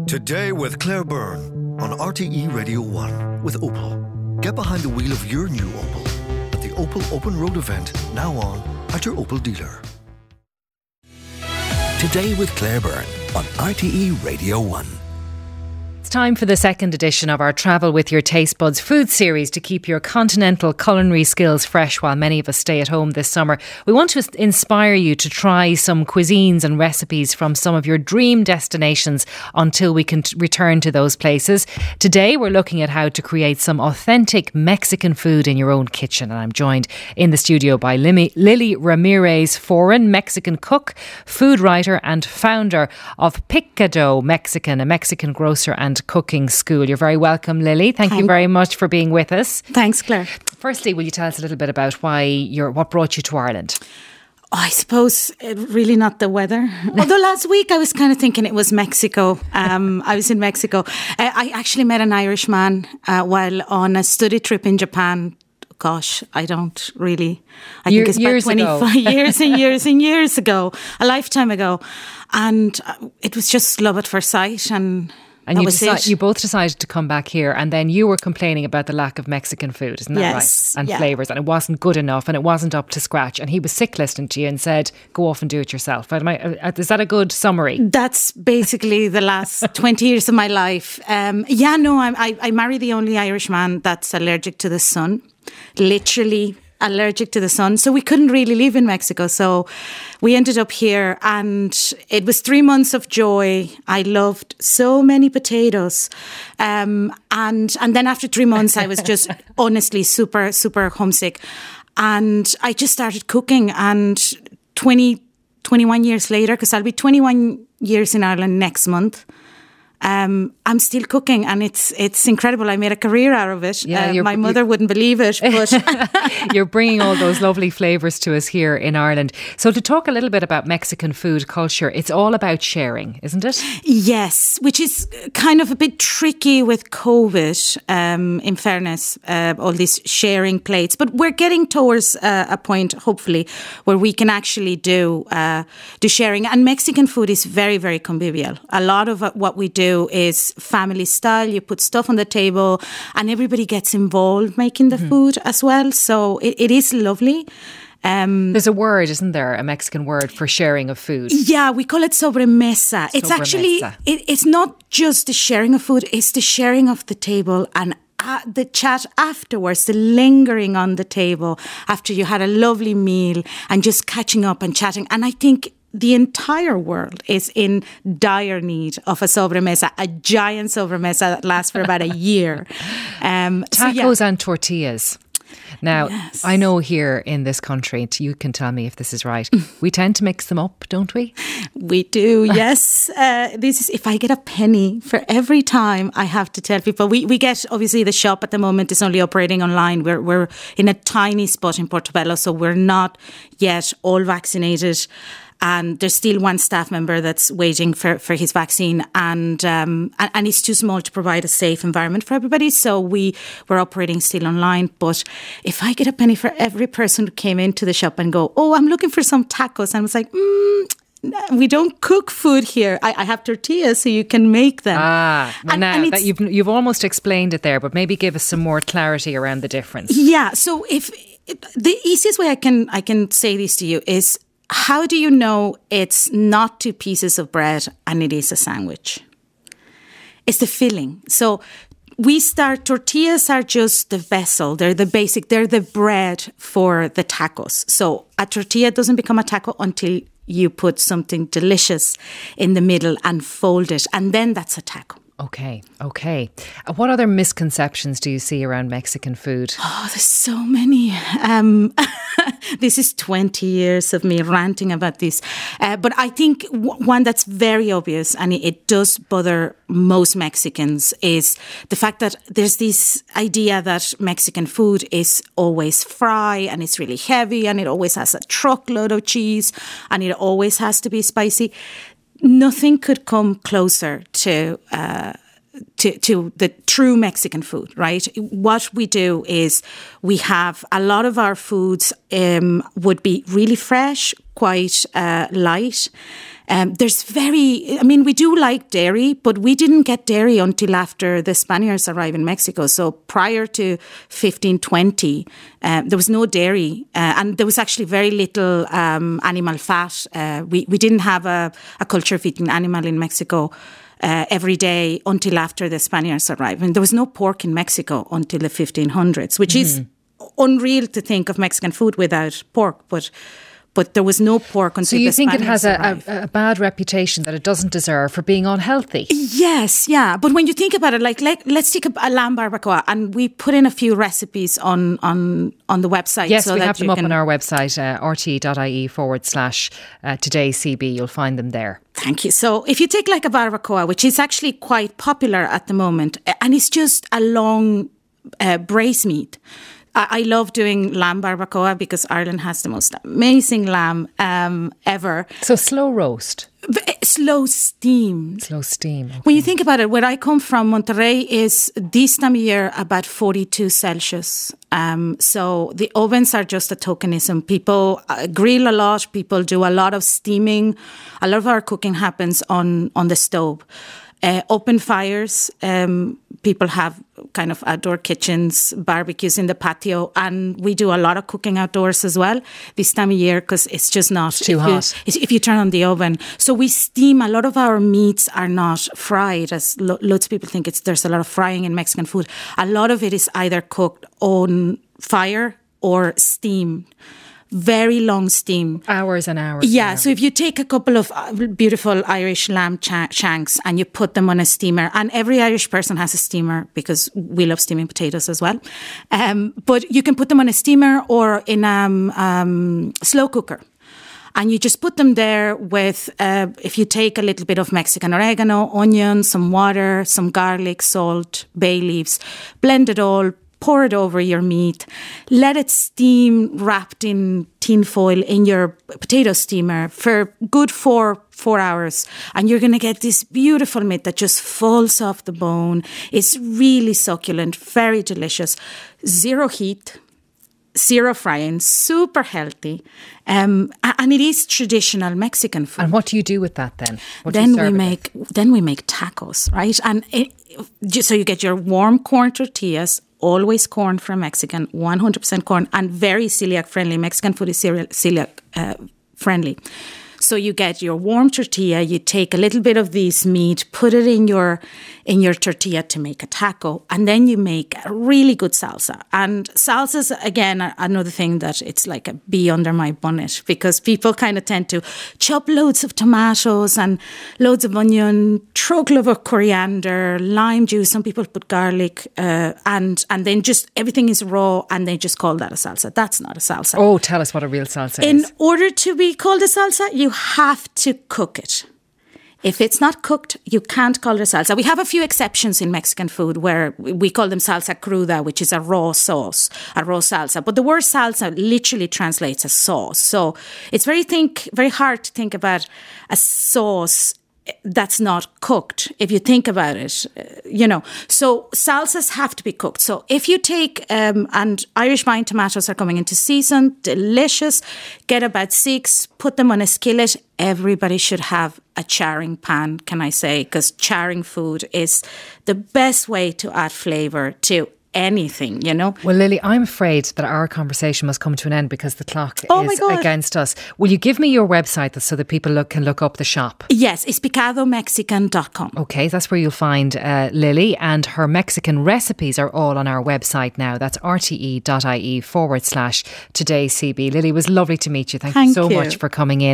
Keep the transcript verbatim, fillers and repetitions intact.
Today with Claire Byrne on R T E Radio one with Opel. Get behind the wheel of your new Opel at the Opel Open Road event, now on at your Opel dealer. Today with Claire Byrne on R T E Radio one. It's time for the second edition of our Travel with Your Taste Buds food series to keep your continental culinary skills fresh while many of us stay at home this summer. We want to inspire you to try some cuisines and recipes from some of your dream destinations until we can t- return to those places. Today we're looking at how to create some authentic Mexican food in your own kitchen, and I'm joined in the studio by Lily, Lily Ramirez Foran, Mexican cook, food writer and founder of Picado Mexican, a Mexican grocer and cooking school. You're very welcome, Lily. Thank Thank you very much for being with us. Thanks, Claire. Firstly, will you tell us a little bit about why you're, what brought you to Ireland? Oh, I suppose uh, really not the weather. Although last week I was kind of thinking it was Mexico. Um, I was in Mexico. Uh, I actually met an Irishman uh, while on a study trip in Japan. Gosh, I don't really. I Year, think it's years about twenty-five ago. years and years and years ago, a lifetime ago, and it was just love at first sight, and. And that you, was deci- it. you both decided to come back here, and then you were complaining about the lack of Mexican food, isn't that Yes, right? And yeah. flavours, and it wasn't good enough, and it wasn't up to scratch. And he was sick listening to you and said, "Go off and do it yourself." Am I, uh, is that a good summary? That's basically the last twenty years of my life. Um, yeah, no, I, I, I married the only Irishman that's allergic to the sun. Literally allergic to the sun. So we couldn't really live in Mexico. So we ended up here, and it was three months of joy. I loved so many potatoes. Um, and, and then after three months, I was just honestly super, super homesick. And I just started cooking, and twenty, twenty-one years later, because I'll be twenty-one years in Ireland next month, Um, I'm still cooking, and it's it's incredible. I made a career out of it. Yeah, uh, my mother wouldn't believe it, but you're bringing all those lovely flavours to us here in Ireland. So to talk a little bit about Mexican food culture, it's all about sharing, isn't it? Yes, which is kind of a bit tricky with COVID, um, in fairness, uh, all these sharing plates. But we're getting towards uh, a point, hopefully, where we can actually do uh, do sharing. And Mexican food is very, very convivial. A lot of what we do is family style. You put stuff on the table and everybody gets involved making the mm-hmm. food as well. So it, it is lovely. Um, There's a word, isn't there? A Mexican word for sharing of food. Yeah, we call it sobremesa. It's Sobremesa. actually, it, it's not just the sharing of food, it's the sharing of the table and uh, the chat afterwards, the lingering on the table after you had a lovely meal and just catching up and chatting. And I think the entire world is in dire need of a sobremesa, a giant sobremesa that lasts for about a year. Um, Tacos so yeah. and tortillas. Now, yes. I know here in this country, you can tell me if this is right, we tend to mix them up, don't we? We do, yes. Uh, this is if I get a penny for every time I have to tell people. We we get, obviously, the shop at the moment is only operating online. We're, we're in a tiny spot in Portobello, so we're not yet all vaccinated. And there's still one staff member that's waiting for, for his vaccine, and, um, and and it's too small to provide a safe environment for everybody. So we we're operating still online. But if I get a penny for every person who came into the shop and go, "Oh, I'm looking for some tacos," and I was like, mm, we don't cook food here. I, I have tortillas, so you can make them. Ah, well and, now and that you've you've almost explained it there, but maybe give us some more clarity around the difference. Yeah. So if the easiest way I can I can say this to you is, how do you know it's not two pieces of bread and it is a sandwich? It's the filling. So we start, tortillas are just the vessel. They're the basic, they're the bread for the tacos. So a tortilla doesn't become a taco until you put something delicious in the middle and fold it. And then that's a taco. Okay, okay. Uh, What other misconceptions do you see around Mexican food? Oh, there's so many. Um, this is twenty years of me ranting about this. Uh, but I think w- one that's very obvious, and it, it does bother most Mexicans, is the fact that there's this idea that Mexican food is always fry and it's really heavy and it always has a truckload of cheese and it always has to be spicy. Nothing could come closer to uh, to to the true Mexican food, right? What we do is we have a lot of our foods um, would be really fresh, quite uh, light. Um, there's very, I mean, we do like dairy, but we didn't get dairy until after the Spaniards arrived in Mexico. So prior to fifteen twenty, um, there was no dairy, uh, and there was actually very little um, animal fat. Uh, we, we didn't have a, a culture of eating animal in Mexico uh, every day until after the Spaniards arrived. And there was no pork in Mexico until the fifteen hundreds, which mm-hmm. is unreal to think of Mexican food without pork, but but there was no pork until the Spaniards arrived. So you think it has a, a, a bad reputation that it doesn't deserve for being unhealthy? Yes, yeah. But when you think about it, like let, let's take a, a lamb barbacoa, and we put in a few recipes on on, on the website. Yes, so we that have them you up can, on our website, uh, rte.ie forward slash uh, today's C B. You'll find them there. Thank you. So if you take like a barbacoa, which is actually quite popular at the moment, and it's just a long uh, braised meat. I love doing lamb barbacoa because Ireland has the most amazing lamb um, ever. So slow roast? Slow steam. Slow steam. Okay. When you think about it, where I come from, Monterrey is this time of year about forty-two Celsius. Um, so the ovens are just a tokenism. People uh, grill a lot. People do a lot of steaming. A lot of our cooking happens on, on the stove. Uh, open fires. Um, people have kind of outdoor kitchens, barbecues in the patio, and we do a lot of cooking outdoors as well this time of year because it's just not it's too if hot. You, if you turn on the oven. So we steam. A lot of our meats are not fried, as lo- loads of people think it's. There's a lot of frying in Mexican food. A lot of it is either cooked on fire or steamed. Very long steam. Hours and hours. Yeah, and hours. so if you take a couple of beautiful Irish lamb ch- shanks and you put them on a steamer, and every Irish person has a steamer because we love steaming potatoes as well, um, but you can put them on a steamer or in a um, um, slow cooker. And you just put them there with, uh, if you take a little bit of Mexican oregano, onion, some water, some garlic, salt, bay leaves, blend it all, pour it over your meat, let it steam wrapped in tin foil in your potato steamer for good four four hours. And you're going to get this beautiful meat that just falls off the bone. It's really succulent, very delicious, zero heat, zero frying, super healthy. Um, and it is traditional Mexican food. And what do you do with that then? What then do you serve we make it? Then we make tacos, right? And it, so you get your warm corn tortillas, always corn from Mexican, one hundred percent corn, and very celiac friendly. Mexican food is celiac uh, friendly. So you get your warm tortilla, you take a little bit of this meat, put it in your in your tortilla to make a taco, and then you make a really good salsa. And salsas, again, are another thing that it's like a bee under my bonnet, because people kind of tend to chop loads of tomatoes and loads of onion, truckle of coriander, lime juice. Some people put garlic, uh, and and then just everything is raw, and they just call that a salsa. That's not a salsa. Oh, tell us what a real salsa in is. In order to be called a salsa, you have to cook it. If it's not cooked, you can't call it a salsa. We have a few exceptions in Mexican food where we call them salsa cruda, which is a raw sauce, a raw salsa. But the word salsa literally translates as sauce. So it's very think, very hard to think about a sauce that's not cooked, if you think about it, uh, you know. So salsas have to be cooked. So if you take, um, and Irish vine tomatoes are coming into season, delicious, get about six, put them on a skillet. Everybody should have a charring pan, can I say, because charring food is the best way to add flavour to anything, you know. Well, Lily, I'm afraid that our conversation must come to an end because the clock oh is against us. Will you give me your website so that people look, can look up the shop? Yes, it's picado mexican dot com. Okay, that's where you'll find uh, Lily, and her Mexican recipes are all on our website now. That's rte.ie forward slash today's C B. Lily, it was lovely to meet you. Thank, Thank you so you. much for coming in.